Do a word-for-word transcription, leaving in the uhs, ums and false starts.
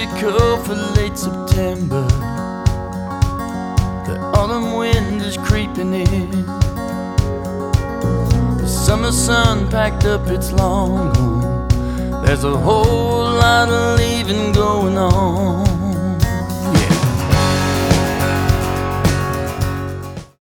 musical for late September. The autumn wind is creeping in. The summer sun packed up its long home. There's a whole lot of leaving going on.